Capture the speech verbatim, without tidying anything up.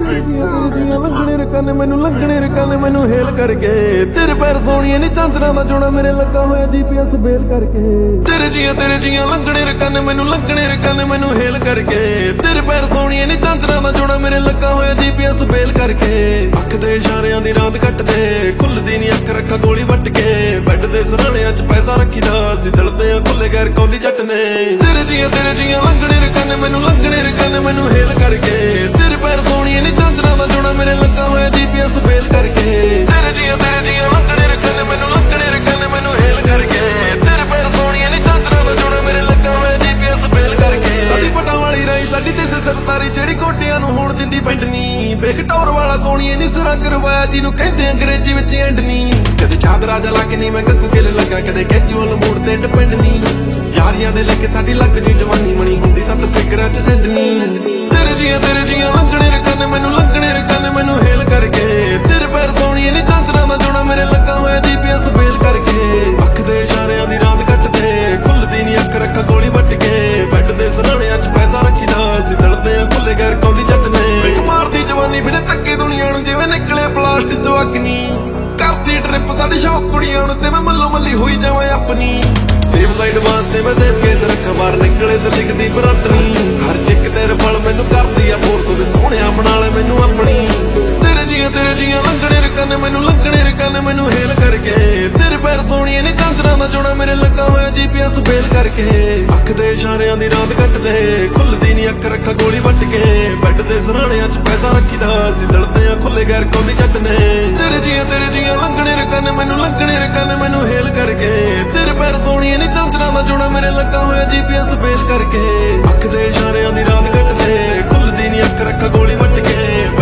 लंघने रकाने मैनू लंघने रकाने मैनू हेल करके तेरे पैर सोनिए नी चांचरा दा जोड़ा मेरे लगा होया जीपीएस बेल करके तेरे जिया तेरे जिया लंघने रकाने मैनू लंघने रकाने मैनू हेल करके तेरे पैर सोनिए नी चांचरा दा जोड़ा मेरे लगा होया जीपीएस बेल करके अख दे इशारियां दी रात कट दे खुलदी नी अख रखा गोली वट के बैड दे सराणियां च पैसा रखीदा असीं दलदे आ खुले गैर कौली जट ने तेरे जिया तेरे जिया लंघने रकाने मैनू लंघने रकाने मैनू हेल करके तेरे पैर सोनिए नी चांचरा दा जोड़ा मेरे लगा होया जीपीएस बेल करके तेरे जिया तेरे जिया लंघने रकाने मैनू लंघने रकाने मैनू हेल करके तेरे पैर सोनिए नी चांचरा दा जोड़ा मेरे लगा होया जीपीएस बेल करके साडी पटा वाली राई साडी ते सरतारी जेड़ी कोटियां नू होण दिंदी पेंडनी बेख टौर वाला सोनिए नी सिरा करवाया जिनू कहंदे अंग्रेजी विच एंडनी कदे चादरा जला के नी मैं गग्गू गिल लगा कदे कैजुअल मूड ते डिपेंड नी यारियां दे लेके साडी लग जी जवानी बनी हुंदी सत फिकरां च सेंडनी तेरे जिया तेरे जिया लंघने रकाने मैनू लंघने रकाने मैनू हेल करके तेरे पैर सोनिए नी चांचरा दा जोड़ा मेरे लगा होया जीपीएस बेल करके अख दे इशारियां दी रात कट दे खुलदी नी अख रखा गोली वट के बैड दे सराणियां च पैसा रखीदा असीं दलदे आ खुले गैर कौली जट ने विक मारदी जवानी फिरे धक्के दुनिया नू जिवें निकले प्लास्टिक चों अग्नी करदी ट्रिप साडी शौक कुड़ियां नू ते मैं मल्लो मल्ली होई जावां अपनी सेफ साइड वास्ते मैं सेफ केस रखा बाहर निकले ते लिखदी बरातरी हर चिक तेरे पल मैनू करदी आ फोर तू सोहणिया बना ले मैनू अपनी तेरे जिया तेरे जिया लंघने रकाने मैनू लंघने रकाने मैनू हेल करके तेरे पैर सोनिए नी चांचरा दा जोड़ा मेरे लगा होया जीपीएस बेल करके अख दे इशारियां दी रात कट दे खुलदी नी अख रखा गोली वट के बैड दे सराणियां च पैसा रखीदा असीं दलदे आ खुले गैर कौली जट ने तेरे जिया तेरे जिया लंघने रकाने मैनू लंघने रकाने मैनू हेल करके तेरे पैर सोनिए नी चांचरा दा जोड़ा मेरे लगा होया जीपीएस बेल करके अख दे इशारियां दी रात कट दे खुलदी नी अख रखा गोली वट के